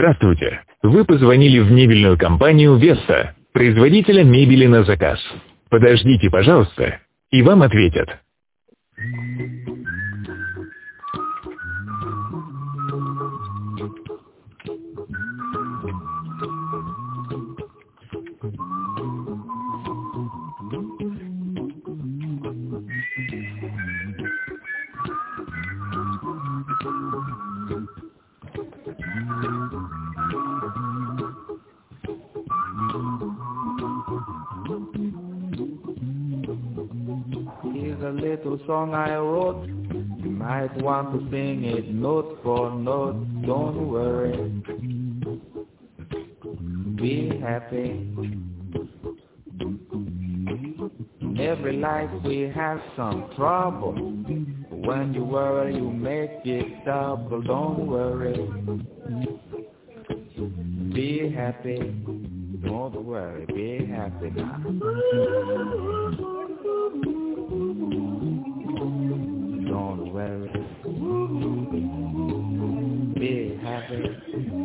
Здравствуйте. Вы позвонили в мебельную компанию «Веста», производителя мебели на заказ. Подождите, пожалуйста, и вам ответят. Here's a little song I wrote. You might want to sing it note for note. Don't worry. Be happy. In every life we have some trouble. When you worry, you make it double. Don't worry. Be happy. Don't worry. Be happy now. Don't worry. Be happy.